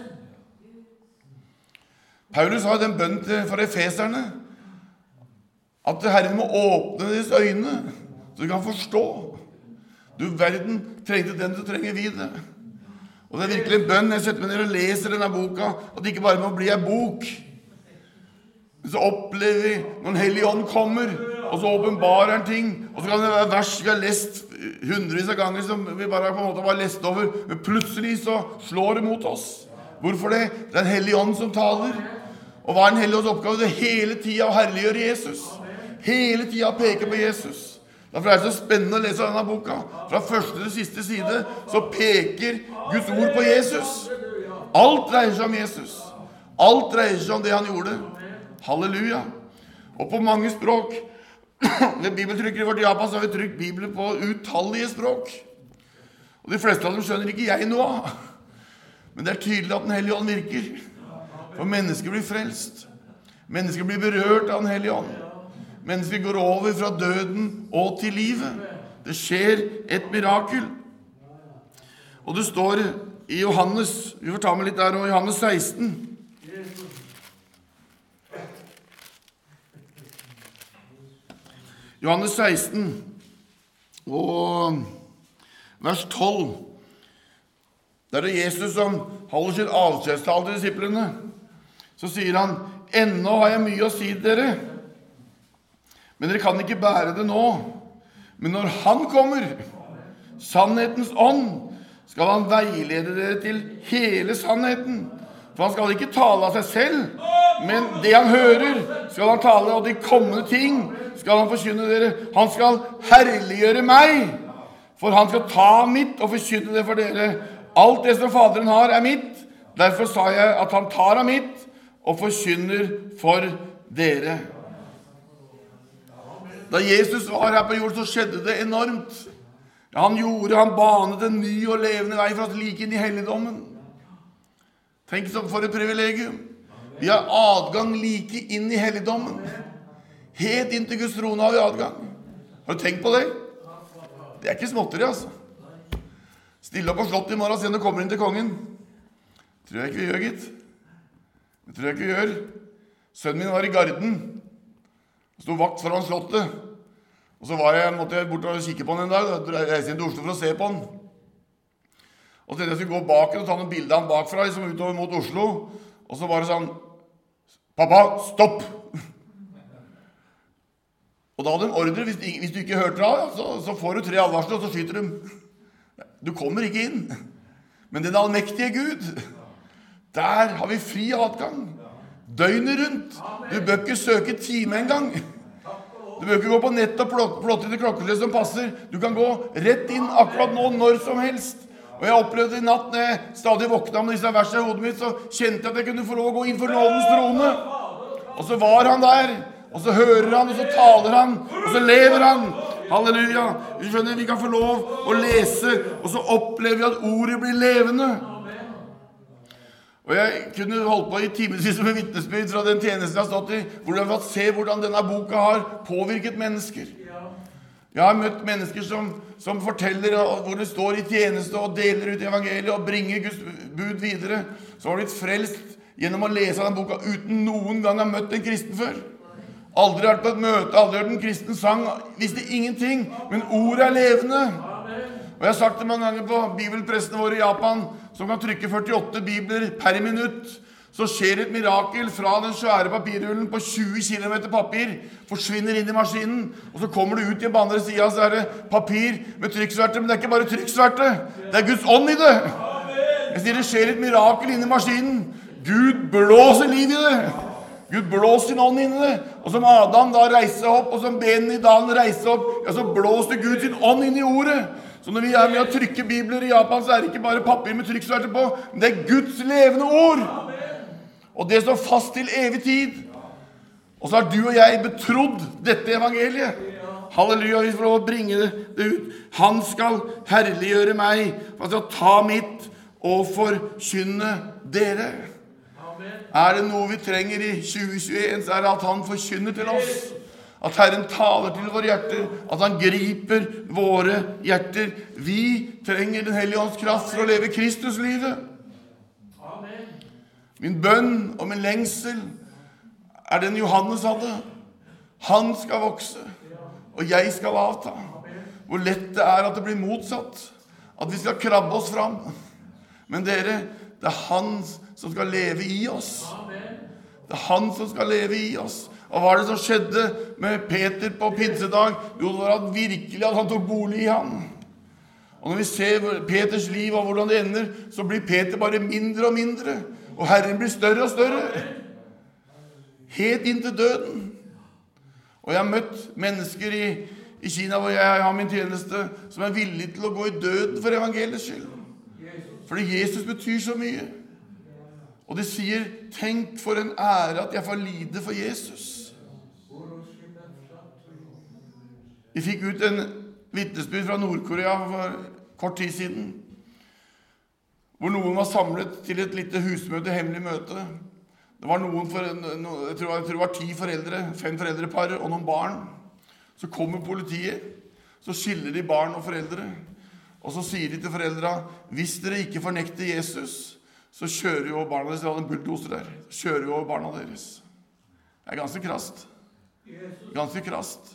Paulus har den bønn for efeserne, at Herren må åpne deres øyne, så du kan forstå. Du, verden trengte den du trenger videre. Og det er virkelig en bønn. Jeg setter meg ned og leser denne boka, at det ikke bare må bli en bok. Men så opplever vi når den hellige ånd kommer, og så åpenbarer han ting, og så kan det være vers vi har lest hundrevis av ganger som vi bare på en måte bare lest over, men plutselig så slår det mot oss. Hvorfor det? Det er en hellig ånd som taler. Og hva er en hellig ånds oppgave? Det er hele tiden å herliggjøre Jesus. Hele tiden å peke på Jesus. Derfor er det så spennende å lese denne boka. Fra første til siste side så peker Guds ord på Jesus. Alt dreier seg om Jesus. Alt dreier seg om det han gjorde. Halleluja. Og på mange språk. Ved bibeltrykker i vårt Japan så har vi trykt Bibelen på utallige språk. Og de fleste av dem skjønner ikke jeg noe av. Men det er tydelig at den hellige ånd virker. For mennesker blir frelst. Mennesker blir berørt av den hellige ånd. Mennesker går over fra døden og til livet. Det skjer et mirakel. Og det står i Johannes, vi får ta med litt der, og Johannes seksten. Johannes seksten og vers tolv. Der er det Jesus som holder sin avskjedstale til disiplene. Så sier han, ennå har jeg mye å si til dere, men dere kan ikke bære det nå. Men når han kommer, sannhetens ånd, skal han veilede dere til hele sannheten. For han skal ikke tale av seg selv, men det han hører skal han tale, og de kommende ting skal han forkynne dere. Han skal herliggjøre meg, for han skal ta mitt og forkynne det for dere. Alt det som Faderen har er mitt. Derfor sa jeg at han tar av mitt og forkynner for dere. Da Jesus var her på jord, så skjedde det enormt. Han gjorde, han banet en ny og levende vei for oss like inn i helligdommen. Tenk så for et privilegium. Vi har adgang like inn i helligdommen. Helt inn til Guds trone har vi adgang. Har du tenkt på det? Det er ikke småtteri, altså. Stille opp på slottet i morgen, se når du kommer inn til kongen. Tror jeg ikke vi gjør, gitt. Det tror jeg ikke gjør. Sønnen min var i Garden. Det stod vakt foran slottet. Og så var jeg, måtte jeg bort og kikke på han en dag. Jeg reiste inn til Oslo for å se på han. Og så tenkte jeg skulle gå bak og ta noen bilder av han bakfra, liksom utover mot Oslo. Og så var det sånn, pappa, stopp! Og da hadde de ordre, hvis, hvis du ikke hørte av, så, så får du tre advarsler, og så skyter de. Du kommer ikke inn. Men den allmektige Gud, der har vi fri adgang. Døgnet rundt. Du bør ikke søke time en gang. Du bør ikke gå på nett og plotte til klokkeslett som passer. Du kan gå rett inn akkurat nå, når som helst. Og jeg opplevde i natt, når jeg stadig våkna med disse versene i hodet mitt, så kjente jeg at jeg kunne få lov å gå inn for nådens trone. Og så var han der, og så hører han, og så taler han, og så lever han. Halleluja. Vi skjønner, vi kan få lov å lese, og så opplever vi at ordet blir levende. Og jeg kunne holdt på i timevis med vittnesbyrd fra den tjenesten jeg har stått i, hvor jeg har fått se hvordan denne boka har påvirket mennesker. Jeg har møtt mennesker som, som forteller hvor det står i tjeneste og deler ut evangeliet og bringer Guds bud videre. Så har de blitt frelst gjennom å lese den boka uten noen gang ha møtt en kristen før. Aldri vært på et møte, aldri hørt en kristen sang, visste ingenting, men ordet er levende. Og jeg har sagt det mange ganger på bibelpressene våre i Japan, som kan trykke førtiåtte bibler per minutt. Så skjer et mirakel fra den svære papirrullen på tjue kilometer papir, forsvinner inn i maskinen, og så kommer det ut igjen på andre siden, så er det papir med trykksverte, men det er ikke bare trykksverte, det er Guds ånd i det. Jeg sier det skjer et mirakel inn i maskinen. Gud blåser liv i det. Gud blåser sin ånd inn i det. Og som Adam da reiser opp, og som benen i dalen reiser opp, ja, så blåser Gud sin ånd inn i ordet. Så når vi er med å trykke bibler i Japan, så er det ikke bare papir med trykksverte på, men det er Guds levende ord. Og det står fast til evig tid. Og så har du og jeg betrodd dette evangeliet. Halleluja, vi får lov å bringe det ut. Han skal herliggjøre meg, for å ta mitt og forkynne dere. Er det noe vi trenger i tjue tjueen, så er det at han forkynner til oss. At Herren taler til våre hjerter, at han griper våre hjerter. Vi trenger den hellige ånds kraft for å leve Kristuslivet. Min bønn og min lengsel er den Johannes hadde. Han skal vokse, og jeg skal avta. Hvor lett det er at det blir motsatt. At vi skal krabbe oss fram. Men dere, det er han som skal leve i oss. Det er han som skal leve i oss. Og hva er det som skjedde med Peter på pinsedag? Jo, det var at virkelig at han tok bolig i han. Og når vi ser Peters liv og hvordan det ender, så blir Peter bare mindre og mindre. Og Herren blir større og større. Helt inn til døden. Og jeg har møtt mennesker i, i Kina, hvor jeg har min tjeneste, som er villige til å gå i døden for evangeliets skyld. Fordi Jesus betyr så mye. Og de sier, tenk for en ære at jeg får lide for Jesus. Vi fikk ut en vittnesbyrd fra Nord-Korea for kort tid siden, hvor noen var samlet til et lite husmøte, hemmelig møte. Det var noen, for, jeg tror, jeg tror det var ti foreldre, fem foreldrepar og noen barn. Så kommer politiet, så skiller de barn og foreldre, og så sier de til foreldra, hvis dere ikke fornekter Jesus, så kjører jo barna deres, det var en bulldoser der, så kjører jo barna deres. Det er ganske krast. Ganske krast.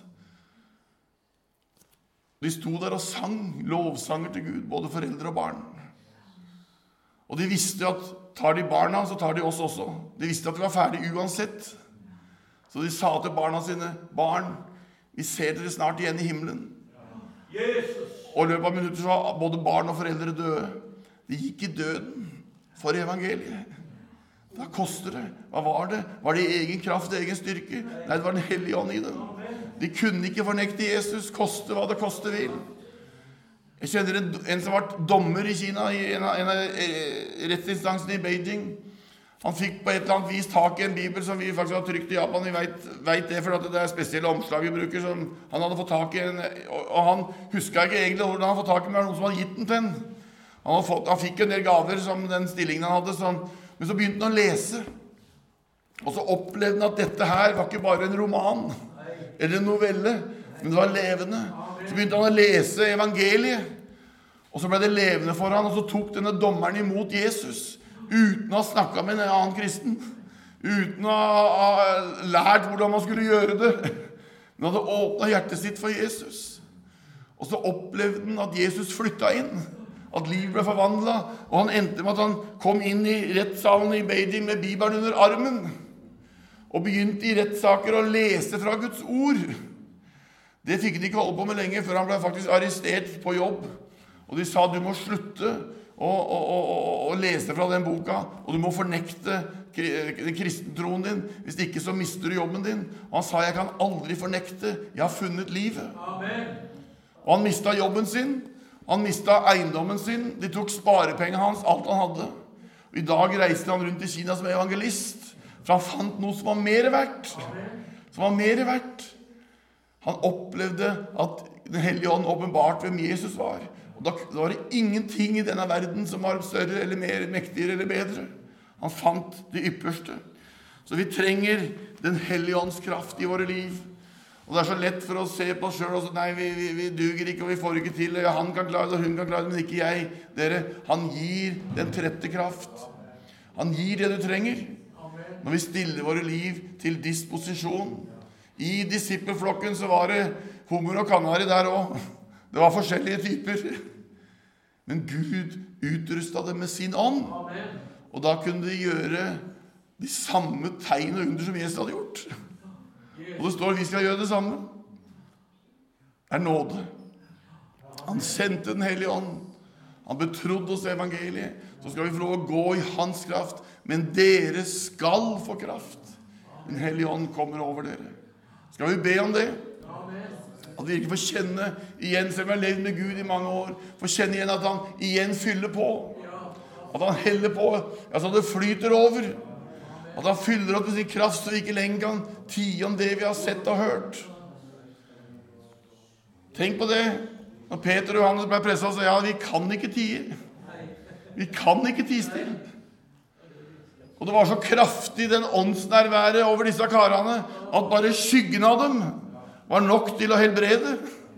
De sto der og sang lovsanger til Gud, både foreldre og barn. Og de visste at tar de barna, så tar de oss også. De visste at vi var ferdig uansett. Så de sa til barna sine, barn, vi ser dere snart igjen i himmelen. Og i løpet av minutter så var både barn og foreldre døde. De gikk i døden for evangeliet. Hva koster det? Hva var det? Var det egen kraft, egen styrke? Nei, det var den hellige ånd i dem. De kunne ikke fornekte Jesus, koste hva det koste vil. Jeg kjenner en, en som var dommer i Kina, i en av, en av rettsinstansene i Beijing. Han fikk på et eller annet vis tak i en bibel som vi faktisk har trykt i Japan. Vi vet, vet det, for at det er spesielle omslag vi bruker. Som han hadde fått tak i, en, og, og han husket ikke egentlig hvordan han hadde fått tak i, men det var noen som hadde gitt den til han. Han, fått, han fikk en del gaver som den stillingen han hadde, sånn. Men så begynte han å lese. Og så opplevde han at dette her var ikke bare en roman, eller en novelle, men det var levende. Så begynte han å lese evangeliet, og så ble det levende for han, og så tok denne dommeren imot Jesus, uten å ha snakket med en annen kristen, uten å ha lært hvordan man skulle gjøre det. Men hadde åpnet hjertet sitt for Jesus. Og så opplevde han at Jesus flyttet inn. At livet ble forvandlet. Og han endte med at han kom inn i rettssalen i Beijing med Bibelen under armen. Og begynte i rettssaker å lese fra Guds ord. Det fikk han ikke holde på med lenge, før han ble faktisk arrestert på jobb. Og de sa, du må slutte å, å, å, å lese fra den boka, og du må fornekte kristentroen din, hvis ikke så mister du jobben din. Og han sa, jeg kan aldri fornekte, jeg har funnet livet. Amen. Og han mistet jobben sin, han mistet eiendommen sin, de tok sparepengene hans, alt han hadde. Og i dag reiste han rundt i Kina som evangelist, for han fant noe som var mer verdt. Som var mer verdt. Han opplevde at Den hellige ånd åpenbart hvem Jesus var. Og da var det ingenting i denne verden som var større eller mer mektigere eller bedre. Han fant det ypperste. Så vi trenger den hellige ånds kraft i våre liv. Og det er så lett for å se på oss selv og så, nei, vi, vi, vi duger ikke, og vi får ikke til. Ja, han kan klare det, og hun kan klare det, men ikke jeg. Dere, han gir den trette kraft. Han gir det du trenger. Når vi stiller våre liv til disposisjon. I disippelflokken så var det hummer og kanari der også. Det var forskjellige typer. Men Gud utrustet dem med sin ånd. Og da kunne de gjøre de samme tegn og under som Jesus hadde gjort. Og det står vi skal gjøre det samme. Det er nåde. Han sendte den hellige ånd. Han betrodde oss evangeliet. Så skal vi få lov å gå i hans kraft. Men dere skal få kraft. Den hellige ånd kommer over dere. Skal vi be om det? At vi ikke får kjenne igjen, selv om vi har levd med Gud i mange år, får kjenne igjen at han igjen fyller på. At han heller på, ja, så det flyter over. At han fyller opp med sin kraft, så vi ikke lenger kan tie om det vi har sett og hørt. Tenk på det. Når Peter og Johannes ble presset, så ja, vi kan ikke tie. Vi kan ikke tie stille. Og det var så kraftig den åndsnærværet over disse karene, at bare skyggen av dem var nok til å helbrede.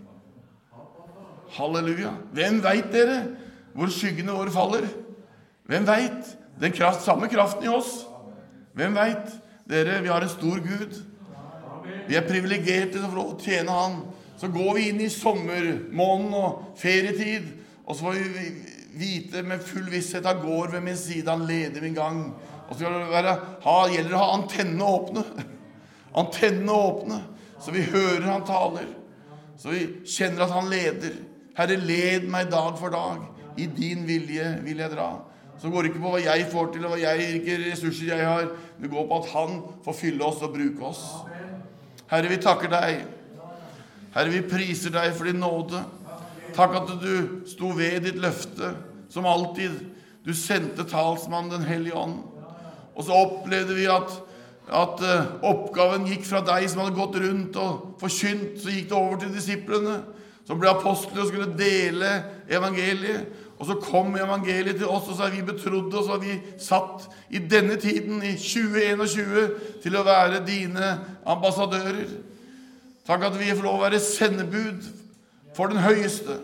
Halleluja. Hvem vet dere hvor skyggene våre faller? Hvem vet? Den kraft, samme kraften i oss. Hvem vet? Dere, vi har en stor Gud. Vi er privilegerte til å få lov å tjene han. Så går vi inn i sommermåneden og ferietid, og så får vi vite med full visshet at går ved min side, han leder min gang. Og så skal det være, ha, gjelder det å ha antennene åpne. Antennene åpne. Så vi hører han taler. Så vi kjenner at han leder. Herre, led meg dag for dag. I din vilje vil jeg dra. Så går det ikke på hva jeg får til, og hva jeg, ikke ressurser jeg har. Det går på at han får fylle oss og bruke oss. Herre, vi takker deg. Herre, vi priser deg for din nåde. Takk at du sto ved ditt løfte, som alltid. Du sendte talsmannen den hellige ånd. Og så opplevde vi at, at uh, oppgaven gikk fra deg som hadde gått rundt og forkynt, så gikk det over til disiplene, som ble apostler og skulle dele evangeliet. Og så kom evangeliet til oss, og så er vi betrodde, og så har vi satt i denne tiden, i tjue enogtjue, til å være dine ambassadører. Takk at vi får lov å være sendebud for den høyeste.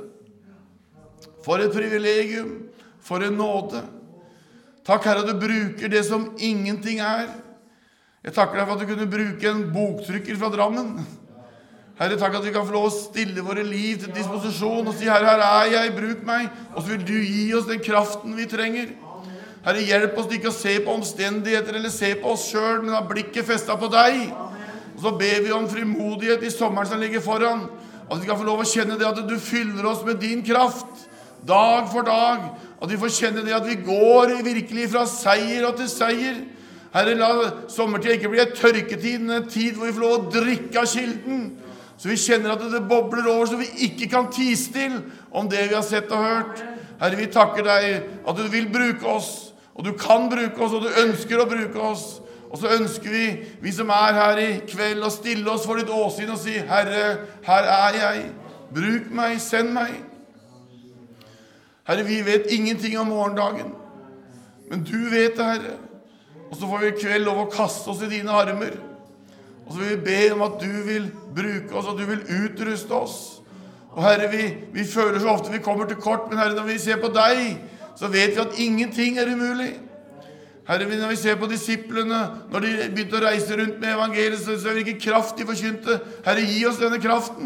For et privilegium, for en nåde. Takk, Herre, at du bruker det som ingenting er. Jeg takker deg for at du kunne bruke en boktrykker fra Drammen. Herre, takk at vi kan få lov å stille våre liv til disposisjon og si, Herre, her er jeg, bruk meg. Og så vil du gi oss den kraften vi trenger. Herre, hjelp oss ikke å se på omstendigheter eller se på oss selv, men ha blikket festet på deg. Og så ber vi om frimodighet i sommeren som ligger foran. At vi kan få lov å kjenne det at du fyller oss med din kraft. Dag for dag. At vi får kjenne det at vi går virkelig fra seier og til seier. Herre, la sommertid ikke bli et tørketid, men en tid hvor vi får lov å drikke av kilden. Så vi kjenner at det bobler over, så vi ikke kan tie stille om det vi har sett og hørt. Herre, vi takker deg at du vil bruke oss, og du kan bruke oss, og du ønsker å bruke oss. Og så ønsker vi, vi som er her i kveld, å stille oss for ditt åsyn og si, Herre, her er jeg. Bruk meg, send meg. Herre, vi vet ingenting om morgendagen, men du vet det, Herre. Og så får vi i kveld lov å kaste oss i dine armer. Og så vil vi be om at du vil bruke oss, og du vil utruste oss. Og Herre, vi, vi føler så ofte vi kommer til kort, men Herre, når vi ser på deg, så vet vi at ingenting er umulig. Herre, når vi ser på disiplene, når de begynte å reise rundt med evangeliet, så er det ikke kraft de forkynte. Herre, gi oss denne kraften.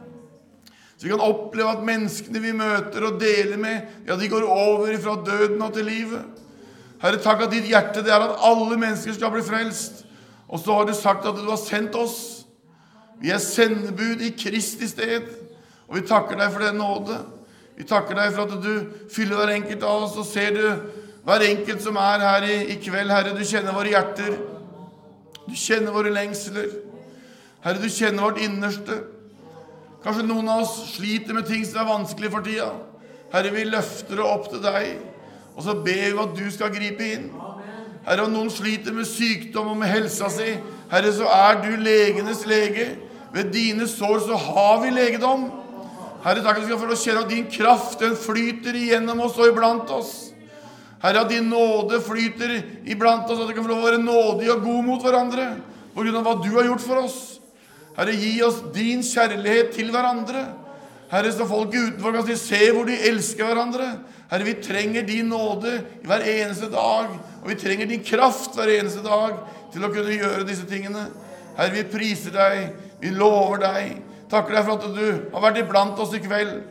Så vi kan oppleve at menneskene vi møter og deler med, ja, de går over fra døden og til livet. Herre, takk at ditt hjerte det er at alle mennesker skal bli frelst. Og så har du sagt at du har sendt oss. Vi er sendebud i Kristi sted. Og vi takker deg for den nåde. Vi takker deg for at du fyller hver enkelt av oss, og ser du hver enkelt som er her i, i kveld, Herre. Du kjenner våre hjerter. Du kjenner våre lengsler. Herre, du kjenner vårt innerste. Kanskje noen av oss sliter med ting som er vanskelig for tida. Herre, vi løfter det opp til deg, og så ber vi at du skal gripe inn. Herre, om noen sliter med sykdom og med helsa si, Herre, så er du legenes lege. Ved dine sår så har vi legedom. Herre, takk at vi skal få lov å kjenne at din kraft, den flyter igjennom oss og iblant oss. Herre, at din nåde flyter iblant oss, at vi kan få lov å være nådige og god mot hverandre, på grunn av hva du har gjort for oss. Herre, gi oss din kjærlighet til hverandre. Herre, så folk utenfor kan si, se hvor de elsker hverandre. Herre, vi trenger din nåde hver eneste dag, og vi trenger din kraft hver eneste dag til å kunne gjøre disse tingene. Herre, vi priser deg, vi lover deg. Takker deg for at du har vært iblant oss i kveld.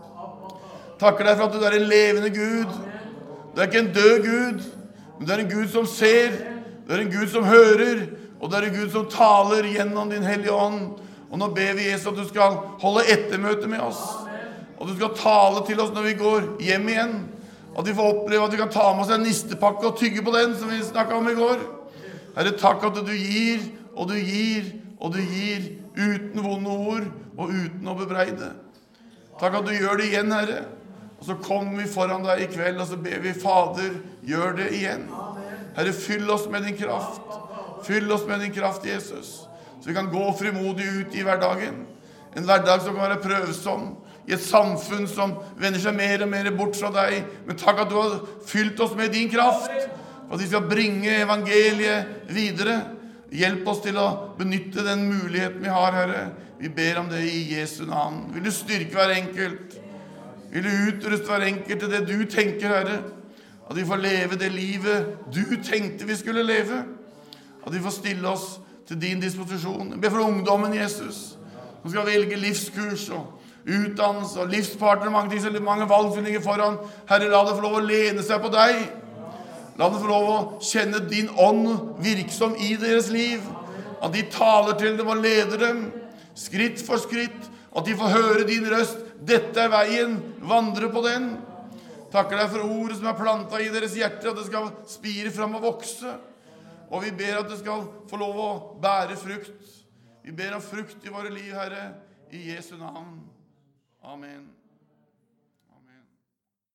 Takker deg for at du er en levende Gud. Du er ikke en død Gud, men du er en Gud som ser, du er en Gud som hører, og du er en Gud som taler gjennom din hellige ånd. Og nå ber vi Jesus at du skal holde ettermøte med oss, og du skal tale til oss når vi går hjem igjen, at vi får oppleve at vi kan ta med oss en nistepakke og tygge på den som vi snakket om i går. Herre, takk at du gir, og du gir, og du gir, uten vonde ord, og uten å bebreide. Takk at du gjør det igjen, Herre. Og så kommer vi foran deg i kveld, og så ber vi, Fader, gjør det igjen. Herre, fyll oss med din kraft. Fyll oss med din kraft, Jesus. Så vi kan gå frimodig ut i hverdagen. En hverdag som kan være prøvsom. I et samfunn som vender seg mer og mer bort fra deg. Men takk at du har fylt oss med din kraft. For at vi skal bringe evangeliet videre. Hjelp oss til å benytte den muligheten vi har, Herre. Vi ber om det i Jesu navn. Vil du styrke hver enkelt? Vil du utruste hver enkelt til det du tenker, Herre? At vi får leve det livet du tenkte vi skulle leve. At vi får stille oss til din disposisjon. Be for ungdommen, Jesus, som skal velge livskurs og utdannelse og livspartner, mange ting, mange valg som ligger foran. Herre, la det få lov å lene seg på deg. La det få lov å kjenne din ånd virksom i deres liv. At de taler til dem og leder dem, skritt for skritt. At de får høre din røst. Dette er veien, vandre på den. Takker deg for ordet som er plantet i deres hjerte, at det skal spire frem og vokse. Og vi ber at det skal få lov å bære frukt. Vi ber om frukt i våre liv, Herre, i Jesu navn. Amen.